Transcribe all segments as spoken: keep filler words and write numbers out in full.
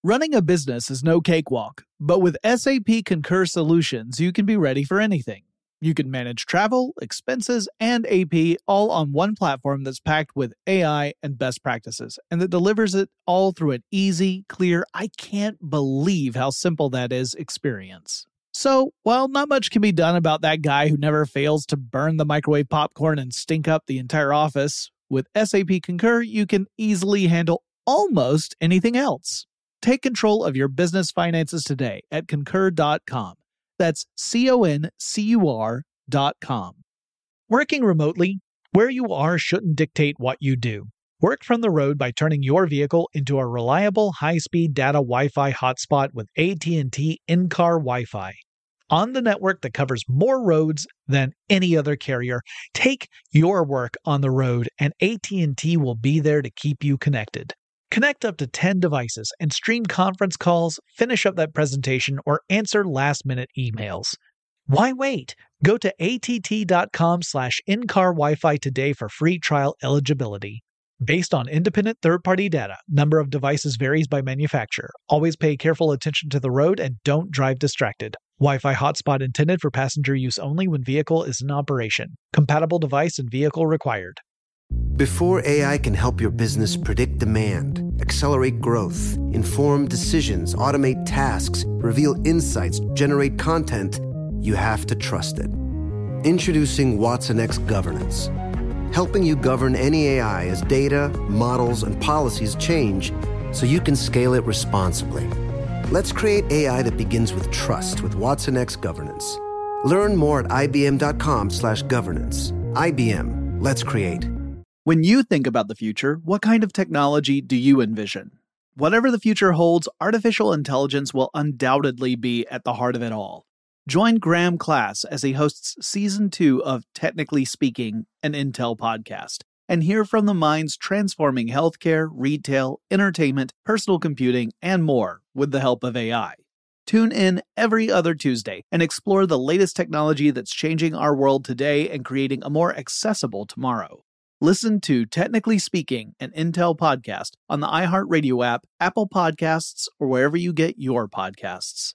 Running a business is no cakewalk, but with S A P Concur Solutions, you can be ready for anything. You can manage travel, expenses, and A P all on one platform that's packed with A I and best practices, and that delivers it all through an easy, clear, I can't believe how simple that is experience. So, while not much can be done about that guy who never fails to burn the microwave popcorn and stink up the entire office, with S A P Concur, you can easily handle almost anything else. Take control of your business finances today at concur dot com. That's C O N C U R dot com. Working remotely, where you are shouldn't dictate what you do. Work from the road by turning your vehicle into a reliable high-speed data Wi-Fi hotspot with A T and T in-car Wi-Fi. On the network that covers more roads than any other carrier, take your work on the road and A T and T will be there to keep you connected. Connect up to ten devices and stream conference calls, finish up that presentation, or answer last-minute emails. Why wait? Go to A T T dot com slash in-car Wi-Fi today for free trial eligibility. Based on independent third-party data, number of devices varies by manufacturer. Always pay careful attention to the road and don't drive distracted. Wi-Fi hotspot intended for passenger use only when vehicle is in operation. Compatible device and vehicle required. Before A I can help your business predict demand, accelerate growth, inform decisions, automate tasks, reveal insights, generate content, you have to trust it. Introducing watsonx Governance, helping you govern any A I as data, models, and policies change so you can scale it responsibly. Let's create A I that begins with trust with watsonx Governance. Learn more at I B M dot com slash governance. I B M, let's create. When you think about the future, what kind of technology do you envision? Whatever the future holds, artificial intelligence will undoubtedly be at the heart of it all. Join Graham Class as he hosts Season two of Technically Speaking, an Intel podcast, and hear from the minds transforming healthcare, retail, entertainment, personal computing, and more with the help of A I. Tune in every other Tuesday and explore the latest technology that's changing our world today and creating a more accessible tomorrow. Listen to Technically Speaking, an Intel podcast on the iHeartRadio app, Apple Podcasts, or wherever you get your podcasts.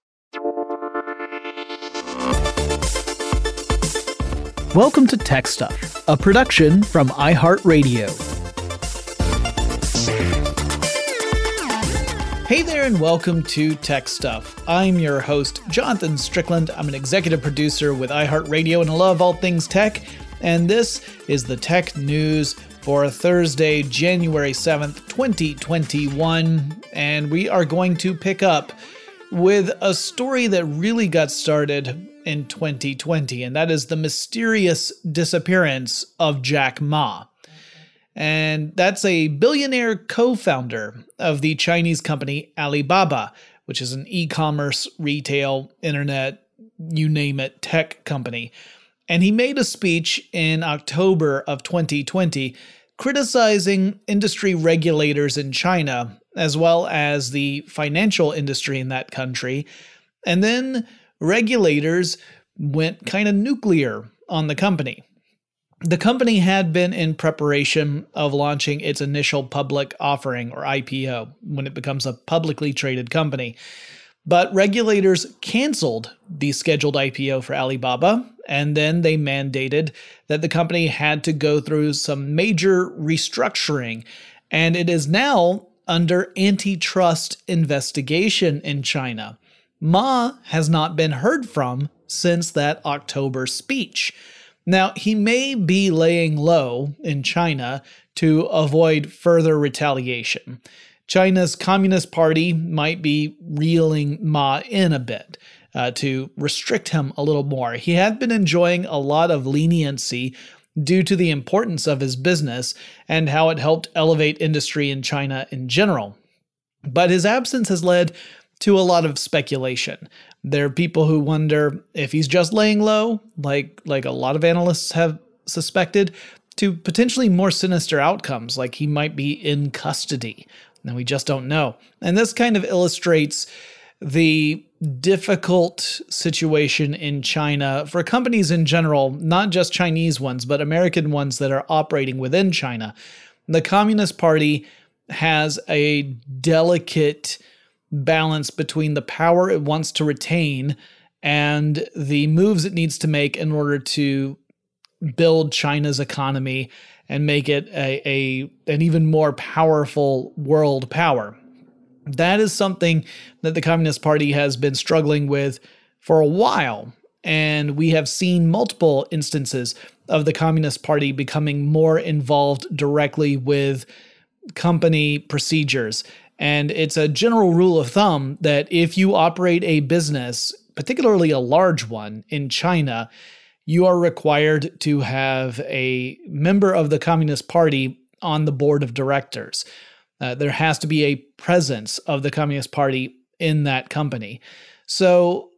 Welcome to Tech Stuff, a production from iHeartRadio. Hey there and welcome to Tech Stuff. I'm your host, Jonathan Strickland. I'm an executive producer with iHeartRadio and I love all things tech. And this is the tech news for Thursday, January seventh, twenty twenty-one. And we are going to pick up with a story that really got started in twenty twenty, and that is the mysterious disappearance of Jack Ma. And that's a billionaire co-founder of the Chinese company Alibaba, which is an e-commerce, retail, internet, you name it, tech company. And he made a speech in October of twenty twenty criticizing industry regulators in China, as well as the financial industry in that country. And then regulators went kind of nuclear on the company. The company had been in preparation of launching its initial public offering, or I P O, when it becomes a publicly traded company. But regulators canceled the scheduled I P O for Alibaba, and then they mandated that the company had to go through some major restructuring, and it is now under antitrust investigation in China. Ma has not been heard from since that October speech. Now, he may be laying low in China to avoid further retaliation. China's Communist Party might be reeling Ma in a bit uh, to restrict him a little more. He had been enjoying a lot of leniency due to the importance of his business and how it helped elevate industry in China in general. But his absence has led to a lot of speculation. There are people who wonder if he's just laying low, like, like a lot of analysts have suspected, to potentially more sinister outcomes, like he might be in custody. Now, we just don't know. And this kind of illustrates the difficult situation in China for companies in general, not just Chinese ones, but American ones that are operating within China. The Communist Party has a delicate balance between the power it wants to retain and the moves it needs to make in order to build China's economy and make it a, a an even more powerful world power. That is something that the Communist Party has been struggling with for a while, and we have seen multiple instances of the Communist Party becoming more involved directly with company procedures. And it's a general rule of thumb that if you operate a business, particularly a large one in China, you are required to have a member of the Communist Party on the board of directors. Uh, there has to be a presence of the Communist Party in that company. So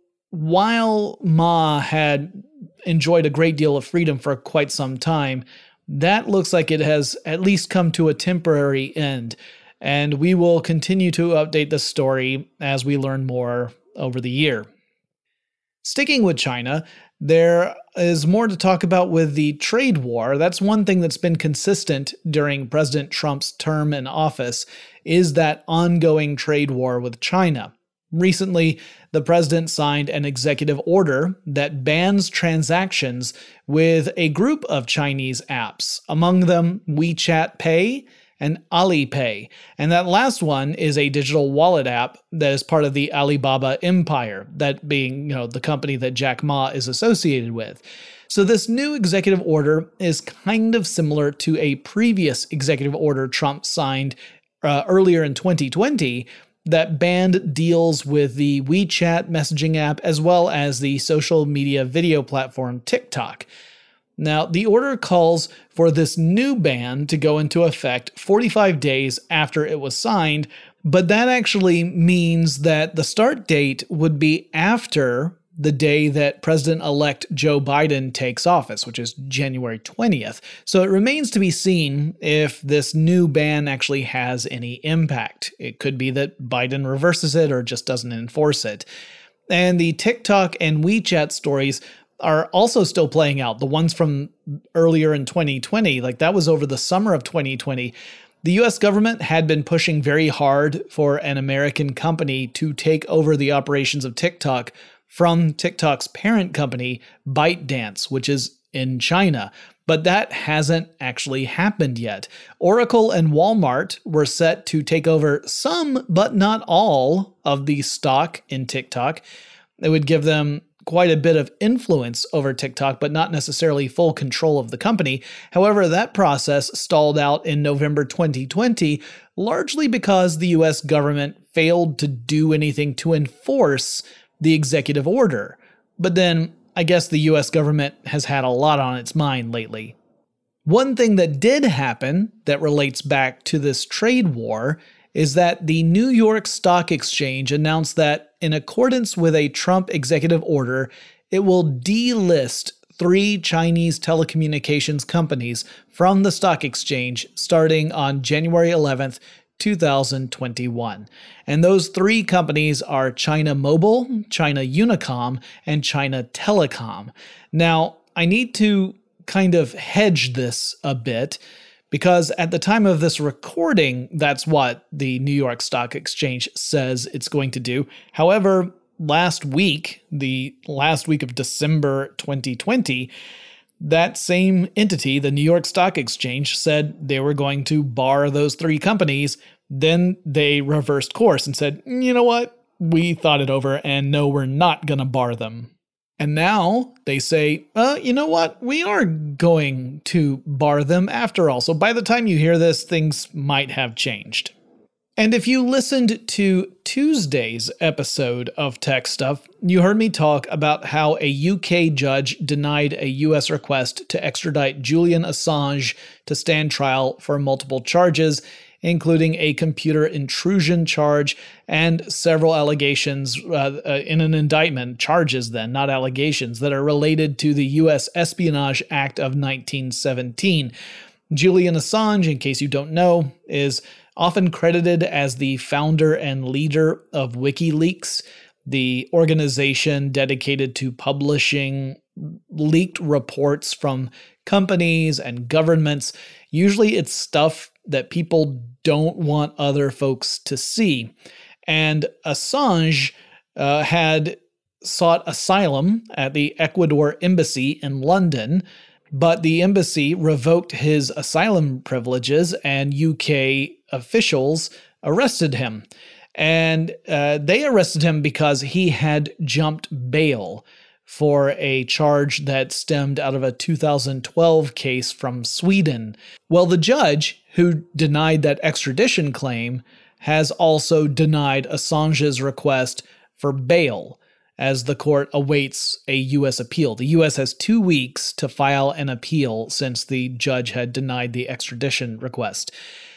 while Ma had enjoyed a great deal of freedom for quite some time, that looks like it has at least come to a temporary end. And we will continue to update the story as we learn more over the year. Sticking with China, there is more to talk about with the trade war. That's one thing that's been consistent during President Trump's term in office, is that ongoing trade war with China. Recently, the president signed an executive order that bans transactions with a group of Chinese apps, among them WeChat Pay and Alipay. And that last one is a digital wallet app that is part of the Alibaba empire, that being, you know, the company that Jack Ma is associated with. So this new executive order is kind of similar to a previous executive order Trump signed uh, earlier in twenty twenty that banned deals with the WeChat messaging app as well as the social media video platform TikTok. Now, the order calls for this new ban to go into effect forty-five days after it was signed, but that actually means that the start date would be after the day that President-elect Joe Biden takes office, which is January twentieth. So it remains to be seen if this new ban actually has any impact. It could be that Biden reverses it or just doesn't enforce it. And the TikTok and WeChat stories are also still playing out. The ones from earlier in twenty twenty, like that was over the summer of twenty twenty. The U S government had been pushing very hard for an American company to take over the operations of TikTok from TikTok's parent company, ByteDance, which is in China. But that hasn't actually happened yet. Oracle and Walmart were set to take over some, but not all, of the stock in TikTok. It would give them quite a bit of influence over TikTok, but not necessarily full control of the company. However, that process stalled out in November twenty twenty, largely because the U S government failed to do anything to enforce the executive order. But then, I guess the U S government has had a lot on its mind lately. One thing that did happen that relates back to this trade war is that the New York Stock Exchange announced that, in accordance with a Trump executive order, it will delist three Chinese telecommunications companies from the stock exchange starting on January eleventh, two thousand twenty-one. And those three companies are China Mobile, China Unicom, and China Telecom. Now, I need to kind of hedge this a bit, because at the time of this recording, that's what the New York Stock Exchange says it's going to do. However, last week, the last week of December twenty twenty, that same entity, the New York Stock Exchange, said they were going to bar those three companies. Then they reversed course and said, you know what? We thought it over, and no, we're not going to bar them. And now they say, uh, you know what? We are going to bar them after all. So by the time you hear this, things might have changed. And if you listened to Tuesday's episode of Tech Stuff, you heard me talk about how a U K judge denied a U S request to extradite Julian Assange to stand trial for multiple charges, including a computer intrusion charge and several allegations uh, uh, in an indictment, charges then, not allegations, that are related to the U S Espionage Act of nineteen seventeen. Julian Assange, in case you don't know, is often credited as the founder and leader of WikiLeaks, the organization dedicated to publishing leaked reports from companies and governments. Usually it's stuff that people don't want other folks to see. And Assange uh, had sought asylum at the Ecuador embassy in London, but the embassy revoked his asylum privileges and U K officials arrested him. And uh, they arrested him because he had jumped bail for a charge that stemmed out of a two thousand twelve case from Sweden. Well, the judge who denied that extradition claim has also denied Assange's request for bail as the court awaits a U S appeal. The U S has two weeks to file an appeal since the judge had denied the extradition request.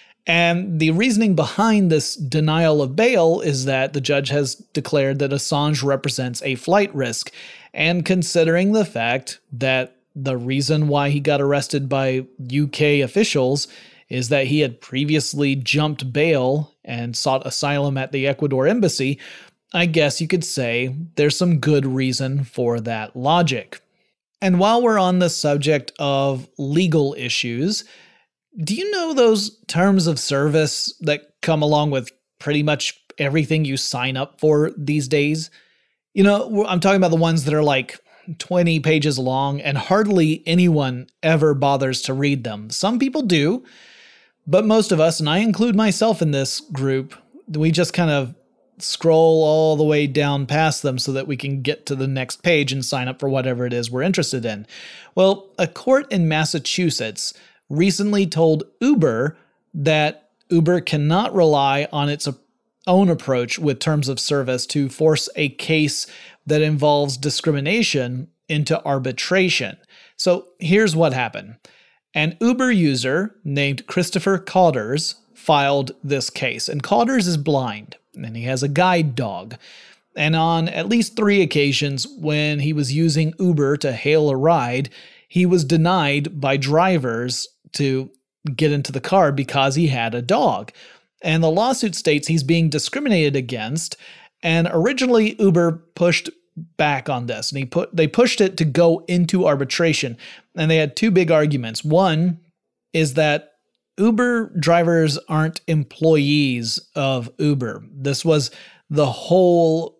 And the reasoning behind this denial of bail is that the judge has declared that Assange represents a flight risk. And considering the fact that the reason why he got arrested by U K officials is that he had previously jumped bail and sought asylum at the Ecuador embassy, I guess you could say there's some good reason for that logic. And while we're on the subject of legal issues, do you know those terms of service that come along with pretty much everything you sign up for these days? You know, I'm talking about the ones that are like twenty pages long and hardly anyone ever bothers to read them. Some people do, but most of us, and I include myself in this group, we just kind of scroll all the way down past them so that we can get to the next page and sign up for whatever it is we're interested in. Well, a court in Massachusetts recently told Uber that Uber cannot rely on its own approach with terms of service to force a case that involves discrimination into arbitration. So here's what happened. An Uber user named Christopher Cauders filed this case, and Cauders is blind, and he has a guide dog. And on at least three occasions when he was using Uber to hail a ride, he was denied by drivers to get into the car because he had a dog. And the lawsuit states he's being discriminated against, and originally Uber pushed back on this, and he put they pushed it to go into arbitration, and they had two big arguments. One is that Uber drivers aren't employees of Uber. This was the whole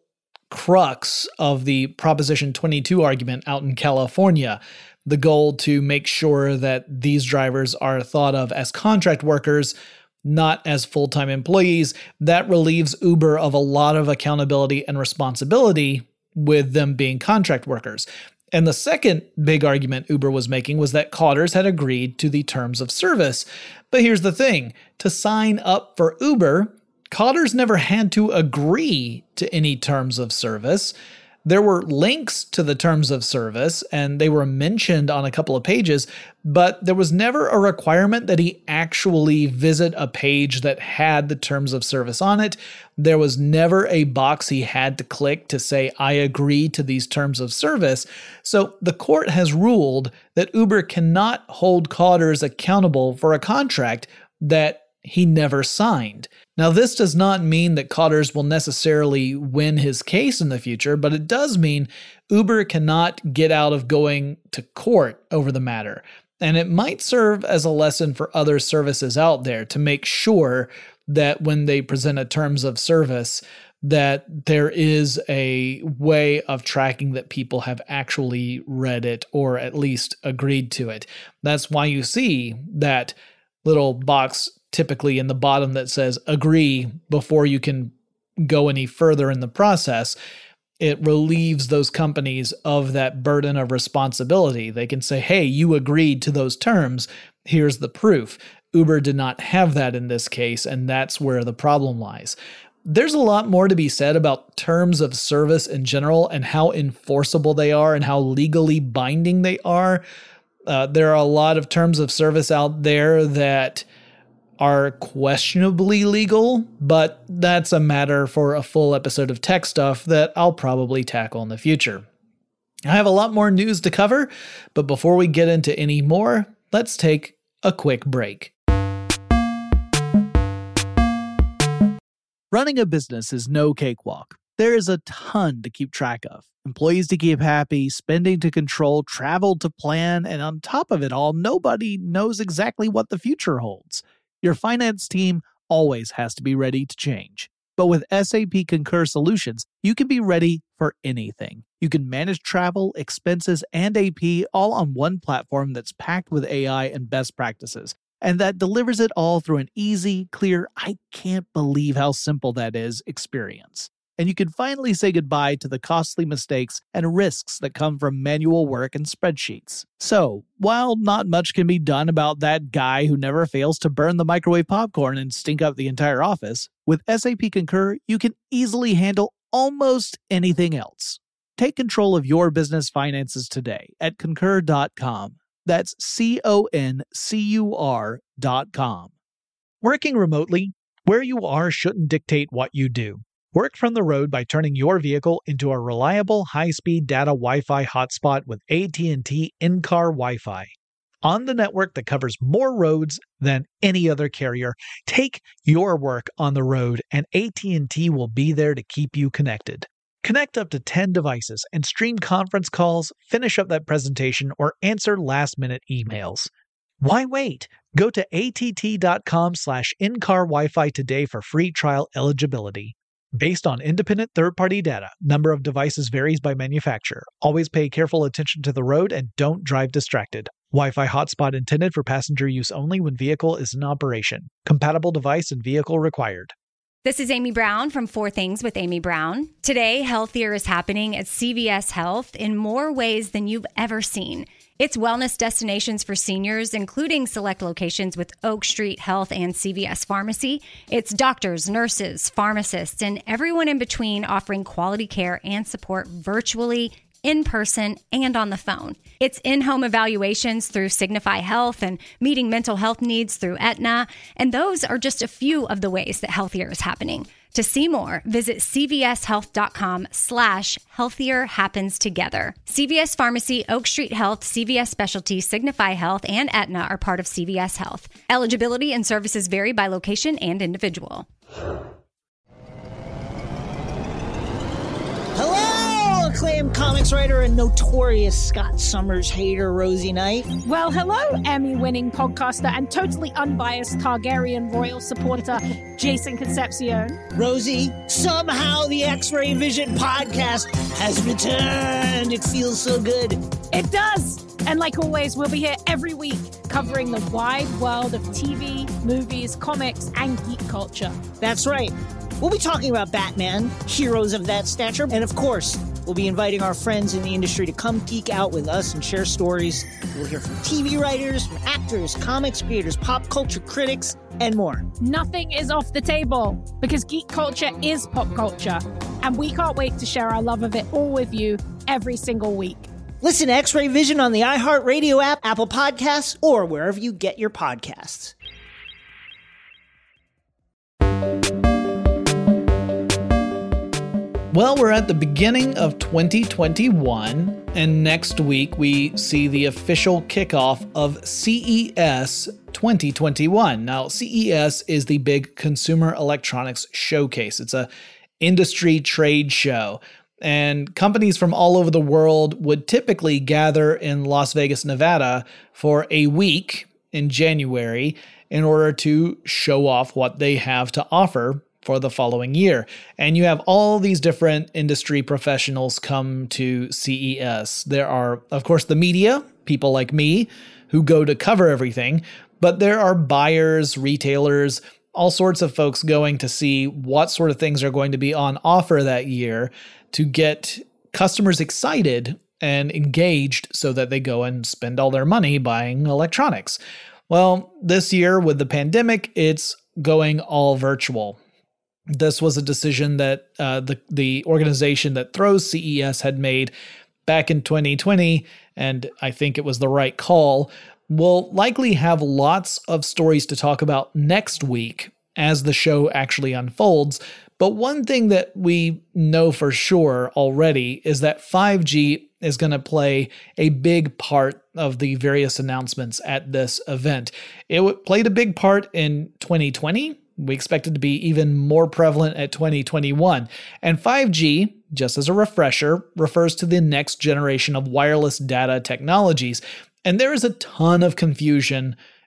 crux of the Proposition twenty-two argument out in California, the goal to make sure that these drivers are thought of as contract workers, not as full-time employees. That relieves Uber of a lot of accountability and responsibility with them being contract workers. And the second big argument Uber was making was that Cauders had agreed to the terms of service. But here's the thing. To sign up for Uber, Cauders never had to agree to any terms of service. There were links to the terms of service, and they were mentioned on a couple of pages, but there was never a requirement that he actually visit a page that had the terms of service on it. There was never a box he had to click to say, I agree to these terms of service. So the court has ruled that Uber cannot hold Cauders accountable for a contract that he never signed. Now, this does not mean that Cauders will necessarily win his case in the future, but it does mean Uber cannot get out of going to court over the matter. And it might serve as a lesson for other services out there to make sure that when they present a terms of service, that there is a way of tracking that people have actually read it or at least agreed to it. That's why you see that little box typically in the bottom that says agree before you can go any further in the process. It relieves those companies of that burden of responsibility. They can say, hey, you agreed to those terms. Here's the proof. Uber did not have that in this case, and that's where the problem lies. There's a lot more to be said about terms of service in general and how enforceable they are and how legally binding they are. Uh, there are a lot of terms of service out there that are questionably legal, but that's a matter for a full episode of Tech Stuff that I'll probably tackle in the future. I have a lot more news to cover, but before we get into any more, let's take a quick break. Running a business is no cakewalk. There is a ton to keep track of. Employees to keep happy, spending to control, travel to plan, and on top of it all, nobody knows exactly what the future holds. Your finance team always has to be ready to change. But with S A P Concur Solutions, you can be ready for anything. You can manage travel, expenses, and A P all on one platform that's packed with A I and best practices, and that delivers it all through an easy, clear, I can't believe how simple that is experience. And you can finally say goodbye to the costly mistakes and risks that come from manual work and spreadsheets. So, while not much can be done about that guy who never fails to burn the microwave popcorn and stink up the entire office, with S A P Concur, you can easily handle almost anything else. Take control of your business finances today at concur dot com. That's C O N C U R dot com. Working remotely, where you are shouldn't dictate what you do. Work from the road by turning your vehicle into a reliable high-speed data Wi-Fi hotspot with A T and T in-car Wi-Fi. On the network that covers more roads than any other carrier, take your work on the road and A T and T will be there to keep you connected. Connect up to ten devices and stream conference calls, finish up that presentation, or answer last-minute emails. Why wait? Go to A T T dot com slash in-car Wi-Fi today for free trial eligibility. Based on independent third-party data, number of devices varies by manufacturer. Always pay careful attention to the road and don't drive distracted. Wi-Fi hotspot intended for passenger use only when vehicle is in operation. Compatible device and vehicle required. This is Amy Brown from Four Things with Amy Brown. Today, healthier is happening at C V S Health in more ways than you've ever seen. It's wellness destinations for seniors, including select locations with Oak Street Health and C V S Pharmacy. It's doctors, nurses, pharmacists, and everyone in between offering quality care and support virtually, in person, and on the phone. It's in-home evaluations through Signify Health and meeting mental health needs through Aetna. And those are just a few of the ways that healthier is happening. To see more, visit cvshealth.com slash healthier happens together. C V S Pharmacy, Oak Street Health, C V S Specialty, Signify Health, and Aetna are part of C V S Health. Eligibility and services vary by location and individual. Hello, acclaimed comics writer and notorious Scott Summers hater, Rosie Knight. Well, hello, Emmy-winning podcaster and totally unbiased Targaryen royal supporter, Jason Concepcion. Rosie, somehow the X-Ray Vision podcast has returned. It feels so good. It does. And like always, we'll be here every week covering the wide world of T V, movies, comics, and geek culture. That's right. We'll be talking about Batman, heroes of that stature, and of course, we'll be inviting our friends in the industry to come geek out with us and share stories. We'll hear from T V writers, from actors, comics creators, pop culture critics, and more. Nothing is off the table because geek culture is pop culture, and we can't wait to share our love of it all with you every single week. Listen to X-Ray Vision on the iHeartRadio app, Apple Podcasts, or wherever you get your podcasts. Well, we're at the beginning of twenty twenty-one, and next week we see the official kickoff of C E S twenty twenty-one. Now, C E S is the big consumer electronics showcase. It's a industry trade show, and companies from all over the world would typically gather in Las Vegas, Nevada for a week in January in order to show off what they have to offer for the following year. And you have all these different industry professionals come to C E S. There are, of course, the media, people like me, who go to cover everything, but there are buyers, retailers, all sorts of folks going to see what sort of things are going to be on offer that year to get customers excited and engaged so that they go and spend all their money buying electronics. Well, this year with the pandemic, it's going all virtual. This was a decision that uh, the, the organization that throws C E S had made back in twenty twenty, and I think it was the right call. We'll likely have lots of stories to talk about next week as the show actually unfolds, but one thing that we know for sure already is that five G is going to play a big part of the various announcements at this event. It played a big part in twenty twenty. We expect it to be even more prevalent at twenty twenty-one. And five G, just as a refresher, refers to the next generation of wireless data technologies. And there is a ton of confusion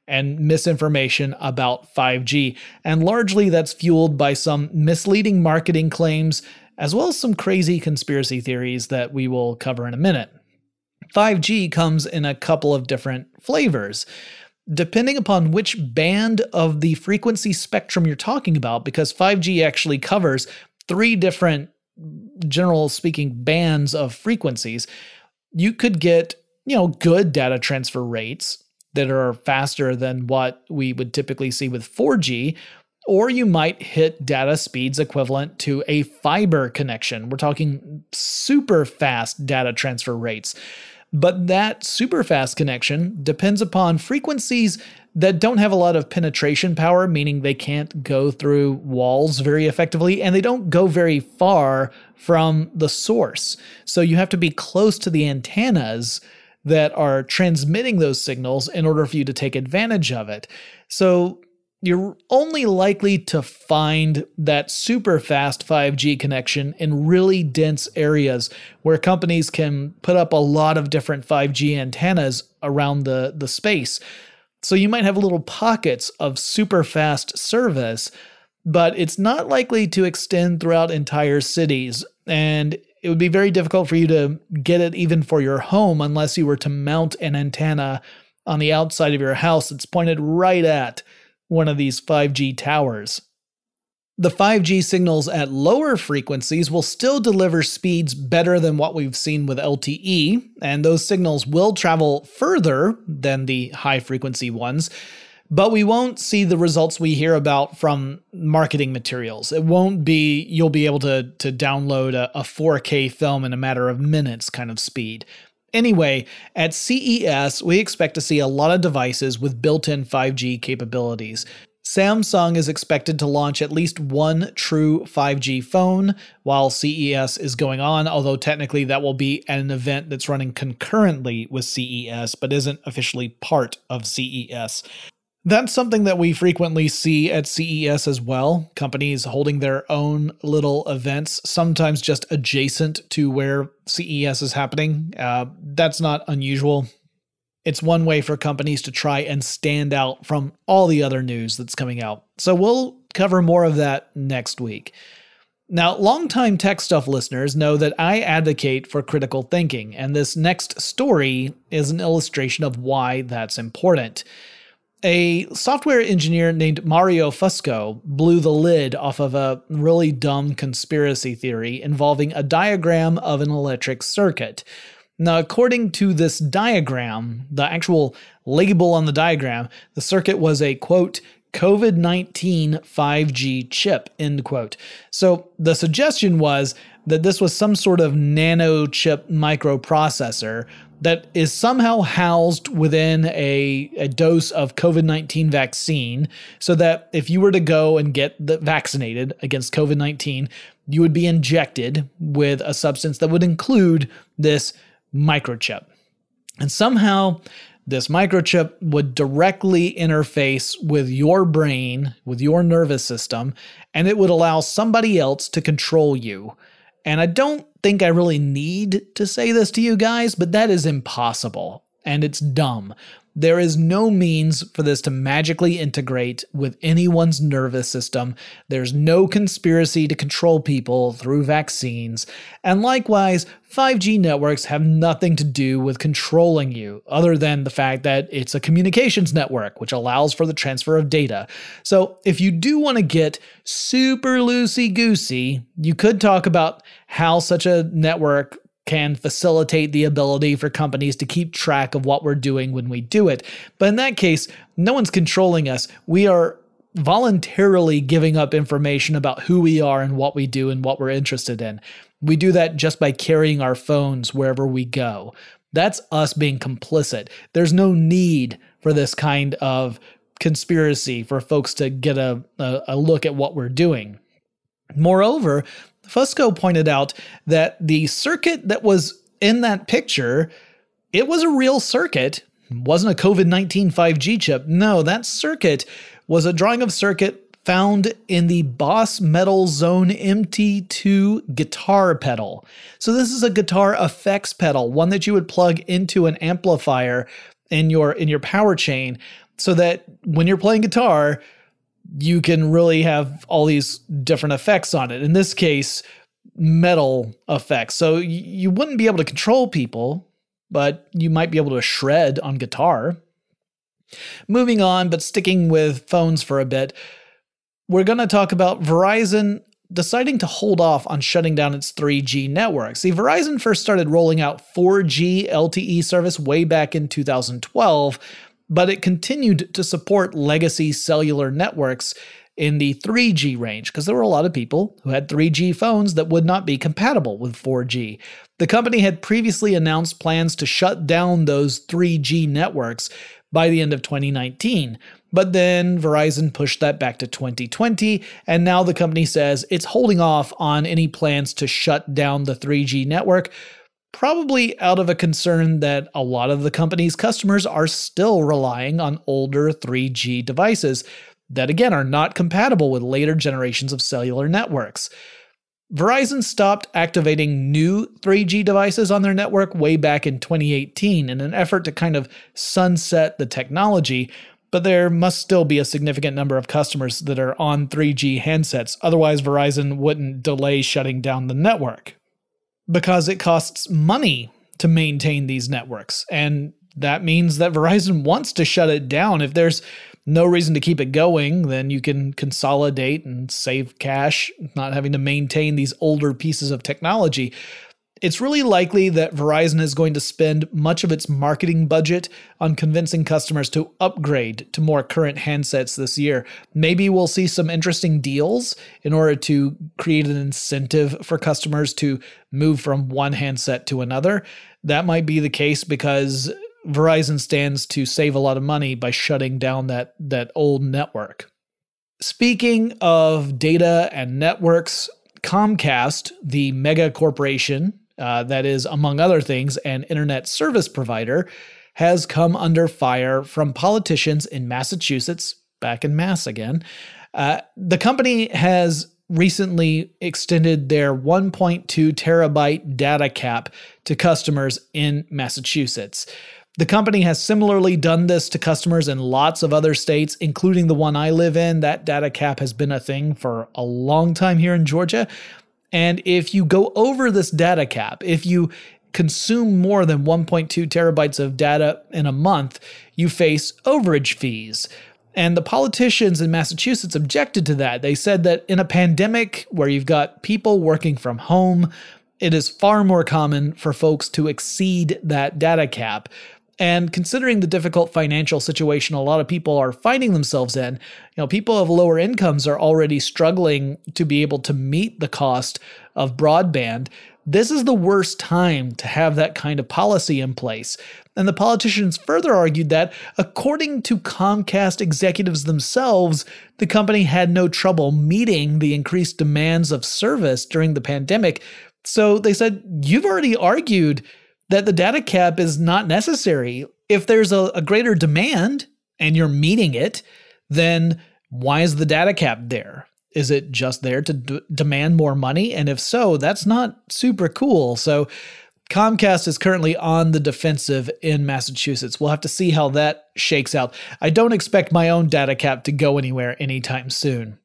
and misinformation about five G. And largely that's fueled by some misleading marketing claims, as well as some crazy conspiracy theories that we will cover in a minute. five G comes in a couple of different flavors, depending upon which band of the frequency spectrum you're talking about, because five G actually covers three different, general speaking, bands of frequencies. You could get, you know, good data transfer rates that are faster than what we would typically see with four G, or you might hit data speeds equivalent to a fiber connection. We're talking super fast data transfer rates. But that super fast connection depends upon frequencies that don't have a lot of penetration power, meaning they can't go through walls very effectively, and they don't go very far from the source. So you have to be close to the antennas that are transmitting those signals in order for you to take advantage of it. So you're only likely to find that super fast five G connection in really dense areas where companies can put up a lot of different five G antennas around the, the space. So you might have little pockets of super fast service, but it's not likely to extend throughout entire cities. And it would be very difficult for you to get it even for your home unless you were to mount an antenna on the outside of your house that's pointed right at one of these five G towers. The five G signals at lower frequencies will still deliver speeds better than what we've seen with L T E, and those signals will travel further than the high frequency ones, but we won't see the results we hear about from marketing materials. It won't be you'll be able to, to download a, a four K film in a matter of minutes kind of speed. Anyway, at C E S, we expect to see a lot of devices with built-in five G capabilities. Samsung is expected to launch at least one true five G phone while C E S is going on, although technically that will be at an event that's running concurrently with C E S, but isn't officially part of C E S. That's something that we frequently see at C E S as well, companies holding their own little events, sometimes just adjacent to where C E S is happening. Uh, that's not unusual. It's one way for companies to try and stand out from all the other news that's coming out. So we'll cover more of that next week. Now, longtime Tech Stuff listeners know that I advocate for critical thinking, and this next story is an illustration of why that's important. A software engineer named Mario Fusco blew the lid off of a really dumb conspiracy theory involving a diagram of an electric circuit. Now, according to this diagram, the actual label on the diagram, the circuit was a, quote, COVID nineteen five G chip, end quote. So the suggestion was that this was some sort of nano chip microprocessor that is somehow housed within a, a dose of COVID nineteen vaccine, so that if you were to go and get the vaccinated against COVID nineteen, you would be injected with a substance that would include this microchip. And somehow this microchip would directly interface with your brain, with your nervous system, and it would allow somebody else to control you. And I don't think I really need to say this to you guys, but that is impossible, and it's dumb. There is no means for this to magically integrate with anyone's nervous system. There's no conspiracy to control people through vaccines. And likewise, five G networks have nothing to do with controlling you, other than the fact that it's a communications network, which allows for the transfer of data. So if you do want to get super loosey-goosey, you could talk about how such a network can facilitate the ability for companies to keep track of what we're doing when we do it. But in that case, no one's controlling us. We are voluntarily giving up information about who we are and what we do and what we're interested in. We do that just by carrying our phones wherever we go. That's us being complicit. There's no need for this kind of conspiracy for folks to get a, a, a look at what we're doing. Moreover, Fusco pointed out that the circuit that was in that picture, it was a real circuit. It wasn't a COVID nineteen five G chip. No, that circuit was a drawing of circuit found in the Boss Metal Zone M T two guitar pedal. So this is a guitar effects pedal, one that you would plug into an amplifier in your in your power chain. so that when you're playing guitar, you can really have all these different effects on it. In this case, metal effects. So you wouldn't be able to control people, but you might be able to shred on guitar. Moving on, but sticking with phones for a bit, we're going to talk about Verizon deciding to hold off on shutting down its three G network. See, Verizon first started rolling out four G L T E service way back in two thousand twelve, but it continued to support legacy cellular networks in the three G range because there were a lot of people who had three G phones that would not be compatible with four G. The company had previously announced plans to shut down those three G networks by the end of twenty nineteen. But then Verizon pushed that back to twenty twenty, and now the company says it's holding off on any plans to shut down the three G network, probably out of a concern that a lot of the company's customers are still relying on older three G devices that, again, are not compatible with later generations of cellular networks. Verizon stopped activating new three G devices on their network way back in twenty eighteen in an effort to kind of sunset the technology, but there must still be a significant number of customers that are on three G handsets. Otherwise, Verizon wouldn't delay shutting down the network because it costs money to maintain these networks. And that means that Verizon wants to shut it down. If there's no reason to keep it going, then you can consolidate and save cash, not having to maintain these older pieces of technology. It's really likely that Verizon is going to spend much of its marketing budget on convincing customers to upgrade to more current handsets this year. Maybe we'll see some interesting deals in order to create an incentive for customers to move from one handset to another. That might be the case because Verizon stands to save a lot of money by shutting down that, that old network. Speaking of data and networks, Comcast, the mega corporation, Uh, that is, among other things, an internet service provider, has come under fire from politicians in Massachusetts, back in Mass again. Uh, the company has recently extended their one point two terabyte data cap to customers in Massachusetts. The company has similarly done this to customers in lots of other states, including the one I live in. That data cap has been a thing for a long time here in Georgia. And if you go over this data cap, if you consume more than one point two terabytes of data in a month, you face overage fees. And the politicians in Massachusetts objected to that. They said that in a pandemic where you've got people working from home, it is far more common for folks to exceed that data cap. And considering the difficult financial situation a lot of people are finding themselves in, you know, people of lower incomes are already struggling to be able to meet the cost of broadband. This is the worst time to have that kind of policy in place. And the politicians further argued that, according to Comcast executives themselves, the company had no trouble meeting the increased demands of service during the pandemic. So they said, you've already argued that the data cap is not necessary. If there's a, a greater demand and you're meeting it, then why is the data cap there? Is it just there to d- demand more money? And if so, that's not super cool. So Comcast is currently on the defensive in Massachusetts. We'll have to see how that shakes out. I don't expect my own data cap to go anywhere anytime soon.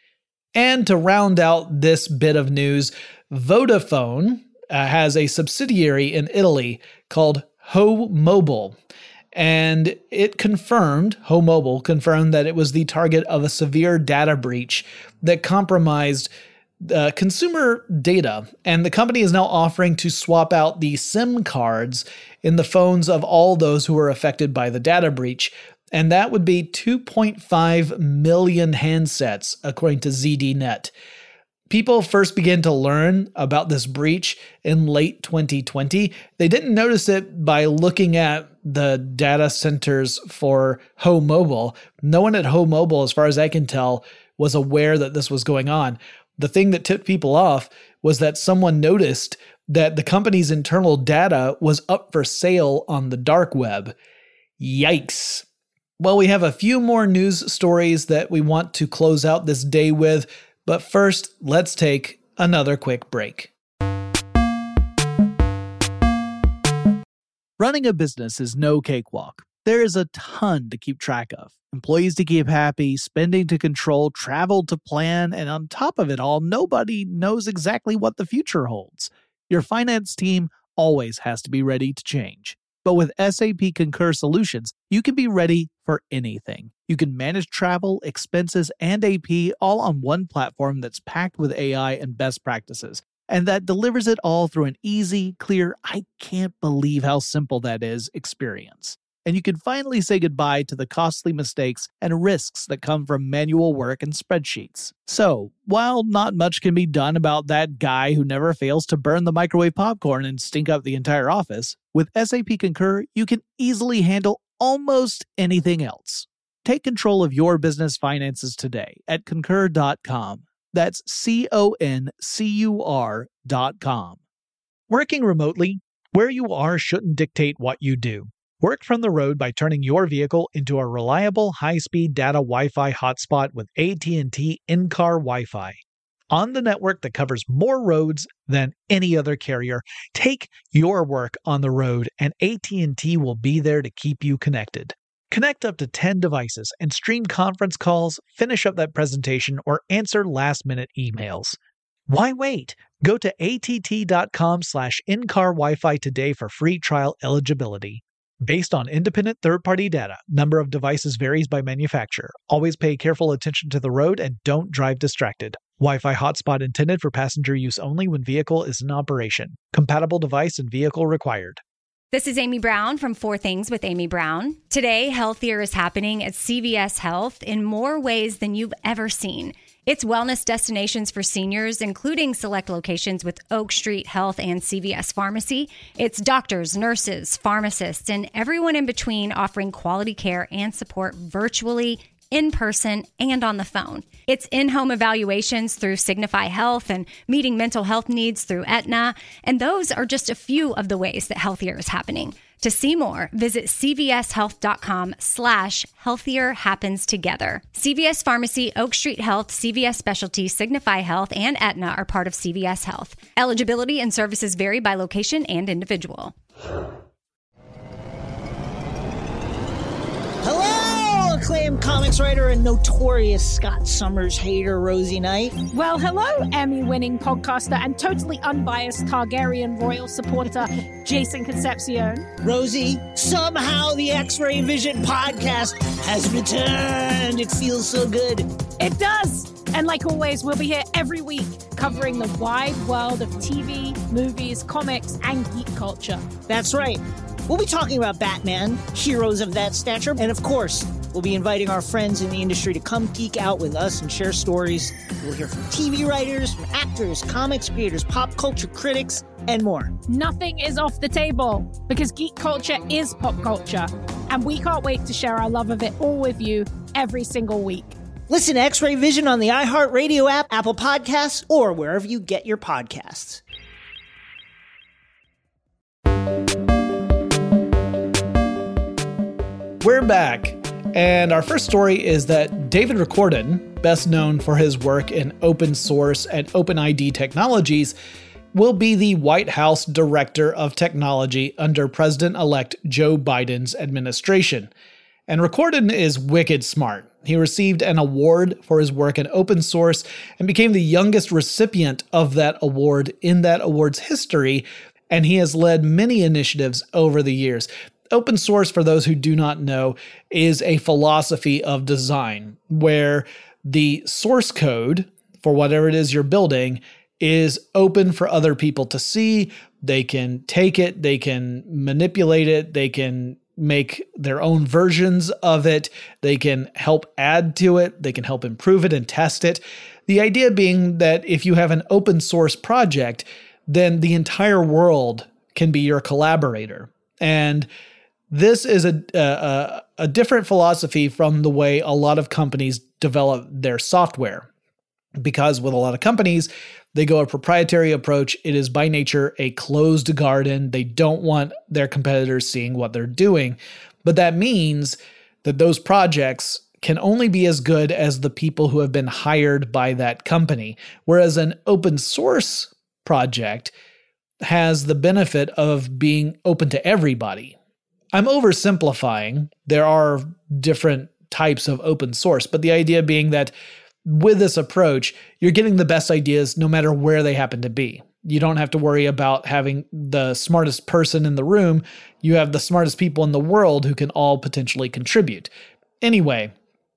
And to round out this bit of news, Vodafone Uh, has a subsidiary in Italy called HoMobile, and it confirmed, HoMobile confirmed that it was the target of a severe data breach that compromised uh, consumer data, and the company is now offering to swap out the SIM cards in the phones of all those who were affected by the data breach, and that would be two point five million handsets, according to Z D Net. People first began to learn about this breach in late twenty twenty. They didn't notice it by looking at the data centers for HoMobile. No one at HoMobile, as far as I can tell, was aware that this was going on. The thing that tipped people off was that someone noticed that the company's internal data was up for sale on the dark web. Yikes. Well, we have a few more news stories that we want to close out this day with. But first, let's take another quick break. Running a business is no cakewalk. There is a ton to keep track of. Employees to keep happy, spending to control, travel to plan, and on top of it all, nobody knows exactly what the future holds. Your finance team always has to be ready to change. But with S A P Concur Solutions, you can be ready for anything. You can manage travel, expenses, and A P all on one platform that's packed with A I and best practices, and that delivers it all through an easy, clear, I can't believe how simple that is experience. And you can finally say goodbye to the costly mistakes and risks that come from manual work and spreadsheets. So, while not much can be done about that guy who never fails to burn the microwave popcorn and stink up the entire office, with S A P Concur, you can easily handle almost anything else. Take control of your business finances today at concur dot com. That's C O N C U R dot com. Working remotely, where you are shouldn't dictate what you do. Work from the road by turning your vehicle into a reliable high-speed data Wi-Fi hotspot with A T and T in-car Wi-Fi. On the network that covers more roads than any other carrier, take your work on the road and A T and T will be there to keep you connected. Connect up to ten devices and stream conference calls, finish up that presentation, or answer last-minute emails. Why wait? Go to A T T dot com slash in-car Wi-Fi today for free trial eligibility. Based on independent third-party data, number of devices varies by manufacturer. Always pay careful attention to the road and don't drive distracted. Wi-Fi hotspot intended for passenger use only when vehicle is in operation. Compatible device and vehicle required. This is Amy Brown from Four Things with Amy Brown. Today, healthier is happening at C V S Health in more ways than you've ever seen. It's wellness destinations for seniors, including select locations with Oak Street Health and C V S Pharmacy. It's doctors, nurses, pharmacists, and everyone in between offering quality care and support virtually, in person, and on the phone. It's in-home evaluations through Signify Health and meeting mental health needs through Aetna. And those are just a few of the ways that healthier is happening. To see more, visit cvshealth.com slash healthier happens together. C V S Pharmacy, Oak Street Health, C V S Specialty, Signify Health, and Aetna are part of C V S Health. Eligibility and services vary by location and individual. Hello, acclaimed comics writer and notorious Scott Summers hater, Rosie Knight. Well, hello, Emmy-winning podcaster and totally unbiased Targaryen royal supporter, Jason Concepcion. Rosie, somehow the X-Ray Vision podcast has returned. It feels so good. It does. And like always, we'll be here every week covering the wide world of T V, movies, comics, and geek culture. That's right. We'll be talking about Batman, heroes of that stature, and of course, we'll be inviting our friends in the industry to come geek out with us and share stories. We'll hear from T V writers, from actors, comics creators, pop culture critics, and more. Nothing is off the table because geek culture is pop culture, and we can't wait to share our love of it all with you every single week. Listen to X-Ray Vision on the iHeartRadio app, Apple Podcasts, or wherever you get your podcasts. We're back, and our first story is that David Ricordan, best known for his work in open source and OpenID technologies, will be the White House Director of Technology under President-elect Joe Biden's administration. And Ricordan is wicked smart. He received an award for his work in open source and became the youngest recipient of that award in that award's history, and he has led many initiatives over the years. Open source, for those who do not know, is a philosophy of design where the source code for whatever it is you're building is open for other people to see. They can take it, they can manipulate it, they can make their own versions of it, they can help add to it, they can help improve it and test it. The idea being that if you have an open source project, then the entire world can be your collaborator. And this is a, a, a different philosophy from the way a lot of companies develop their software. Because with a lot of companies, they go a proprietary approach. It is by nature a closed garden. They don't want their competitors seeing what they're doing. But that means that those projects can only be as good as the people who have been hired by that company. Whereas an open source project has the benefit of being open to everybody. I'm oversimplifying. There are different types of open source, but the idea being that with this approach, you're getting the best ideas no matter where they happen to be. You don't have to worry about having the smartest person in the room. You have the smartest people in the world who can all potentially contribute. Anyway,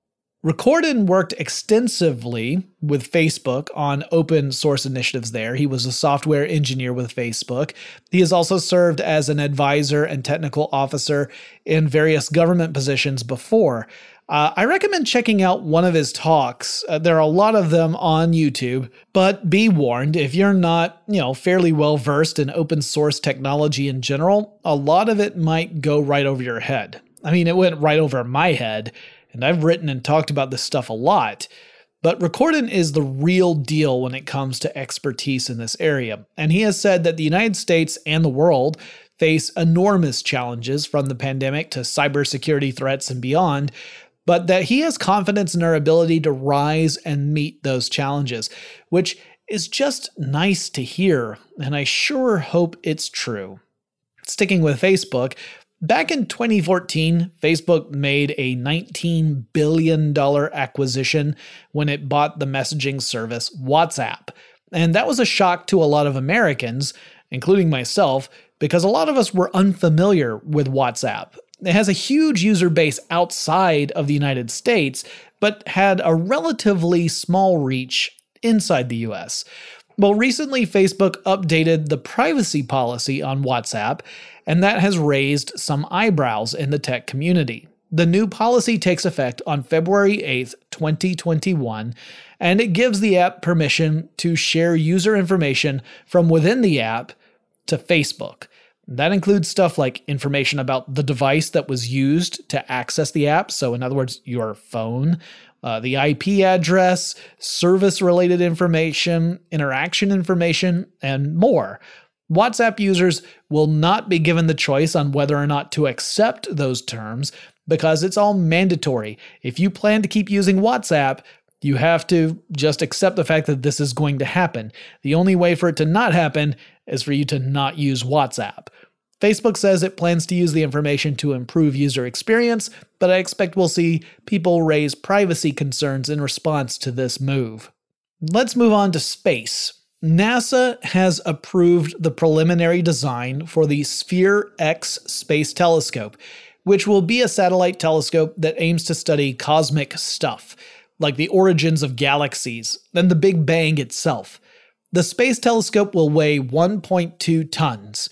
Recordon worked extensively with Facebook on open source initiatives there. He was a software engineer with Facebook. He has also served as an advisor and technical officer in various government positions before. Uh, I recommend checking out one of his talks. Uh, there are a lot of them on YouTube, but be warned, if you're not, you know, fairly well versed in open source technology in general, a lot of it might go right over your head. I mean, it went right over my head. And I've written and talked about this stuff a lot, but Recordon is the real deal when it comes to expertise in this area. And he has said that the United States and the world face enormous challenges from the pandemic to cybersecurity threats and beyond, but that he has confidence in our ability to rise and meet those challenges, which is just nice to hear, and I sure hope it's true. Sticking with Facebook, back in twenty fourteen, Facebook made a nineteen billion dollars acquisition when it bought the messaging service WhatsApp. And that was a shock to a lot of Americans, including myself, because a lot of us were unfamiliar with WhatsApp. It has a huge user base outside of the United States, but had a relatively small reach inside the U S. Well, recently Facebook updated the privacy policy on WhatsApp, and that has raised some eyebrows in the tech community. The new policy takes effect on February eighth, twenty twenty-one, and it gives the app permission to share user information from within the app to Facebook. That includes stuff like information about the device that was used to access the app, so in other words, your phone, uh, the I P address, service-related information, interaction information, and more. WhatsApp users will not be given the choice on whether or not to accept those terms because it's all mandatory. If you plan to keep using WhatsApp, you have to just accept the fact that this is going to happen. The only way for it to not happen is for you to not use WhatsApp. Facebook says it plans to use the information to improve user experience, but I expect we'll see people raise privacy concerns in response to this move. Let's move on to space. NASA has approved the preliminary design for the Sphere-X Space Telescope, which will be a satellite telescope that aims to study cosmic stuff, like the origins of galaxies and the Big Bang itself. The space telescope will weigh one point two tons,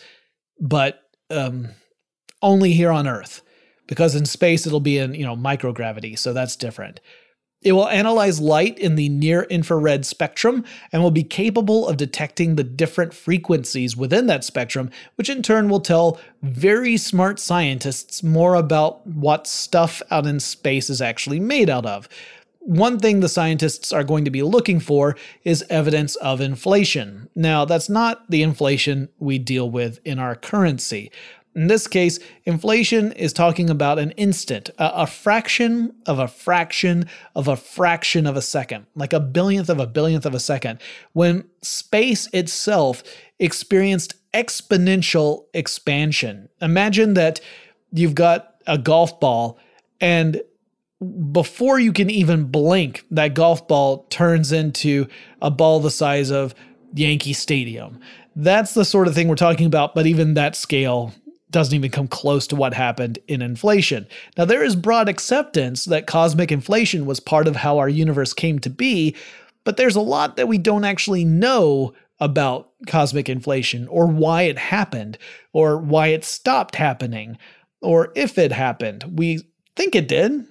but um, only here on Earth, because in space it'll be in, you know, microgravity, so that's different. It will analyze light in the near-infrared spectrum and will be capable of detecting the different frequencies within that spectrum, which in turn will tell very smart scientists more about what stuff out in space is actually made out of. One thing the scientists are going to be looking for is evidence of inflation. Now, that's not the inflation we deal with in our currency. In this case, inflation is talking about an instant, a, a fraction of a fraction of a fraction of a second, like a billionth of a billionth of a second, when space itself experienced exponential expansion. Imagine that you've got a golf ball, and before you can even blink, that golf ball turns into a ball the size of Yankee Stadium. That's the sort of thing we're talking about, but even that scale doesn't even come close to what happened in inflation. Now, there is broad acceptance that cosmic inflation was part of how our universe came to be, but there's a lot that we don't actually know about cosmic inflation, or why it happened, or why it stopped happening, or if it happened. We think it did,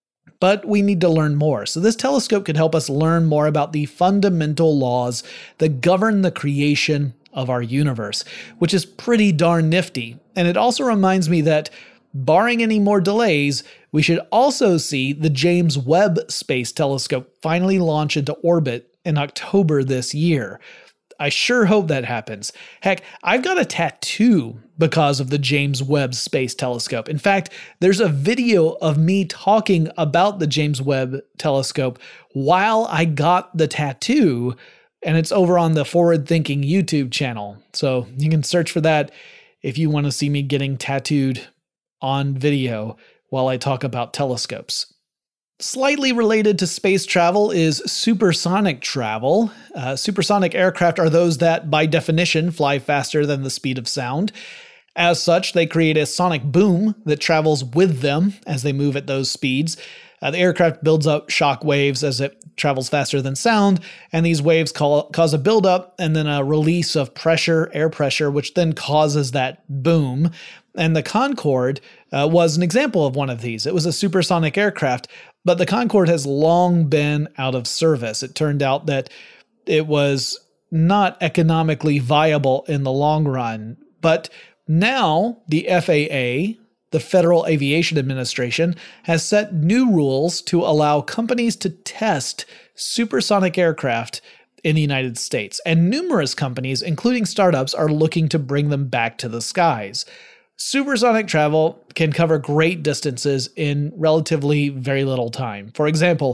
but we need to learn more. So this telescope could help us learn more about the fundamental laws that govern the creation of our universe, which is pretty darn nifty. And it also reminds me that, barring any more delays, we should also see the James Webb Space Telescope finally launch into orbit in October this year. I sure hope that happens. Heck, I've got a tattoo because of the James Webb Space Telescope. In fact, there's a video of me talking about the James Webb Telescope while I got the tattoo, and it's over on the Forward Thinking YouTube channel. So you can search for that if you want to see me getting tattooed on video while I talk about telescopes. Slightly related to space travel is supersonic travel. Uh, supersonic aircraft are those that, by definition, fly faster than the speed of sound. As such, they create a sonic boom that travels with them as they move at those speeds. Uh, the aircraft builds up shock waves as it travels faster than sound, and these waves call, cause a buildup and then a release of pressure, air pressure, which then causes that boom. And the Concorde uh, was an example of one of these. It was a supersonic aircraft, but the Concorde has long been out of service. It turned out that it was not economically viable in the long run. But now the F A A, the Federal Aviation Administration, has set new rules to allow companies to test supersonic aircraft in the United States. And numerous companies, including startups, are looking to bring them back to the skies. Supersonic travel can cover great distances in relatively very little time. For example,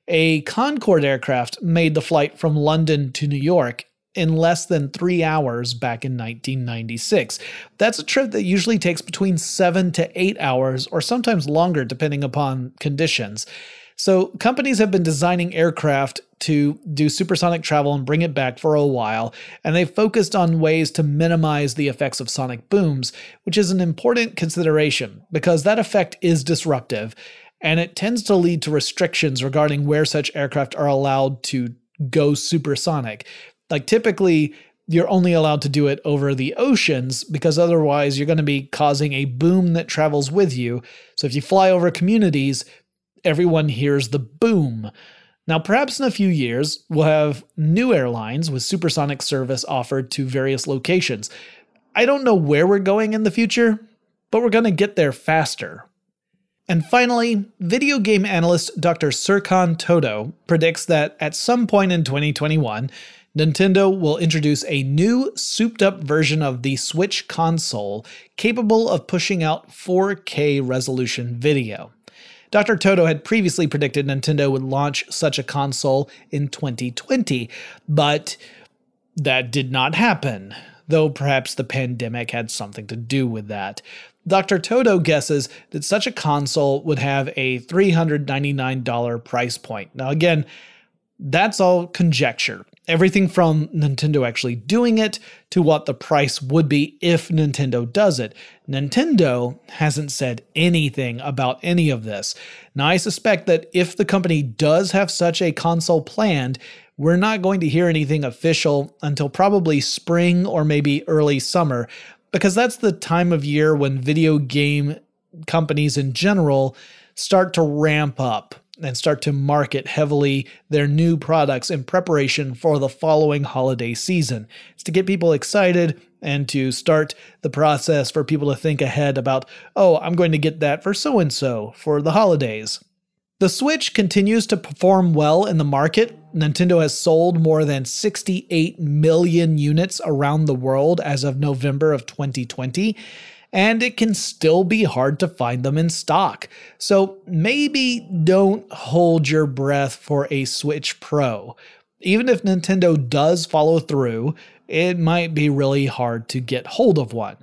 a Concorde aircraft made the flight from London to New York in less than three hours back in nineteen ninety-six. That's a trip that usually takes between seven to eight hours, or sometimes longer depending upon conditions. So companies have been designing aircraft to do supersonic travel and bring it back for a while, and they've focused on ways to minimize the effects of sonic booms, which is an important consideration because that effect is disruptive, and it tends to lead to restrictions regarding where such aircraft are allowed to go supersonic. Like typically, you're only allowed to do it over the oceans because otherwise you're going to be causing a boom that travels with you. So if you fly over communities, everyone hears the boom. Now, perhaps in a few years, we'll have new airlines with supersonic service offered to various locations. I don't know where we're going in the future, but we're going to get there faster. And finally, video game analyst Doctor Serkan Toto predicts that at some point in twenty twenty-one, Nintendo will introduce a new souped-up version of the Switch console capable of pushing out four K resolution video. Doctor Toto had previously predicted Nintendo would launch such a console in twenty twenty, but that did not happen, though perhaps the pandemic had something to do with that. Doctor Toto guesses that such a console would have a three hundred ninety-nine dollars price point. Now again, that's all conjecture. Everything from Nintendo actually doing it to what the price would be if Nintendo does it. Nintendo hasn't said anything about any of this. Now, I suspect that if the company does have such a console planned, we're not going to hear anything official until probably spring or maybe early summer, because that's the time of year when video game companies in general start to ramp up and start to market heavily their new products in preparation for the following holiday season. It's to get people excited and to start the process for people to think ahead about, oh, I'm going to get that for so-and-so for the holidays. The Switch continues to perform well in the market. Nintendo has sold more than sixty-eight million units around the world as of November of twenty twenty. And it can still be hard to find them in stock. So maybe don't hold your breath for a Switch Pro. Even if Nintendo does follow through, it might be really hard to get hold of one.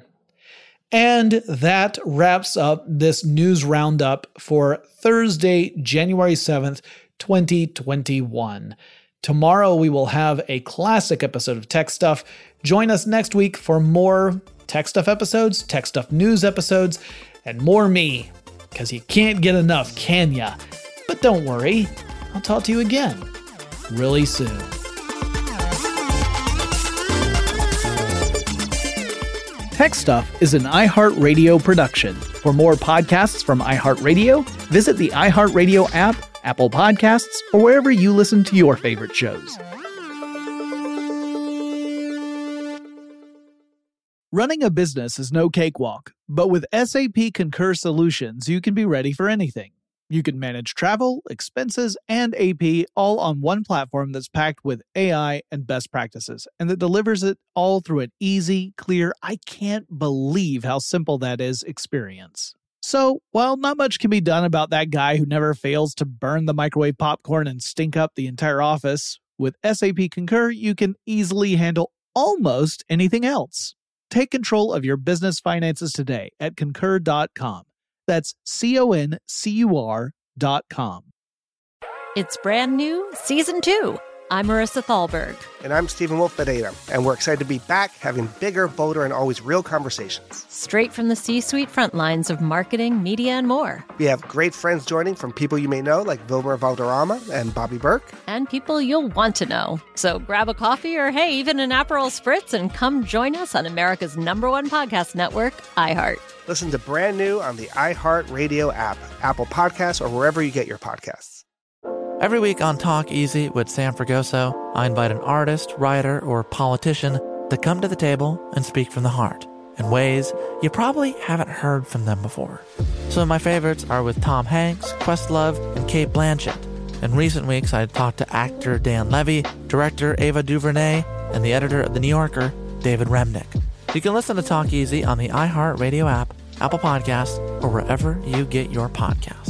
And that wraps up this news roundup for Thursday, January seventh, twenty twenty-one. Tomorrow we will have a classic episode of Tech Stuff. Join us next week for more Tech Stuff episodes, Tech Stuff news episodes, and more me, because you can't get enough, can ya? But don't worry, I'll talk to you again really soon. Tech Stuff is an iHeartRadio production. For more podcasts from iHeartRadio, visit the iHeartRadio app, Apple Podcasts, or wherever you listen to your favorite shows. Running a business is no cakewalk, but with S A P Concur Solutions, you can be ready for anything. You can manage travel, expenses, and A P all on one platform that's packed with A I and best practices, and that delivers it all through an easy, clear, I can't believe how simple that is experience. So, while not much can be done about that guy who never fails to burn the microwave popcorn and stink up the entire office, with S A P Concur, you can easily handle almost anything else. Take control of your business finances today at concur dot com. That's C O N C U R dot com. It's brand new season two. I'm Marissa Thalberg. And I'm Stephen Wolf Bedeta, and we're excited to be back having bigger, bolder, and always real conversations. Straight from the C-suite front lines of marketing, media, and more. We have great friends joining from people you may know, like Wilmer Valderrama and Bobby Burke. And people you'll want to know. So grab a coffee or, hey, even an Aperol Spritz and come join us on America's number one podcast network, iHeart. Listen to Brand New on the iHeart Radio app, Apple Podcasts, or wherever you get your podcasts. Every week on Talk Easy with Sam Fragoso, I invite an artist, writer, or politician to come to the table and speak from the heart in ways you probably haven't heard from them before. Some of my favorites are with Tom Hanks, Questlove, and Cate Blanchett. In recent weeks, I talked to actor Dan Levy, director Ava DuVernay, and the editor of The New Yorker, David Remnick. You can listen to Talk Easy on the iHeartRadio app, Apple Podcasts, or wherever you get your podcasts.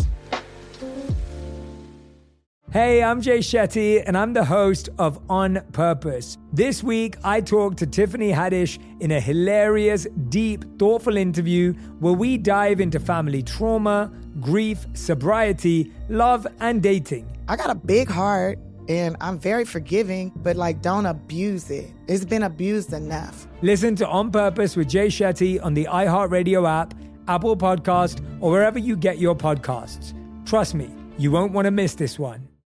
Hey, I'm Jay Shetty, and I'm the host of On Purpose. This week, I talked to Tiffany Haddish in a hilarious, deep, thoughtful interview where we dive into family trauma, grief, sobriety, love, and dating. I got a big heart, and I'm very forgiving, but, like, don't abuse it. It's been abused enough. Listen to On Purpose with Jay Shetty on the iHeartRadio app, Apple Podcast, or wherever you get your podcasts. Trust me, you won't want to miss this one.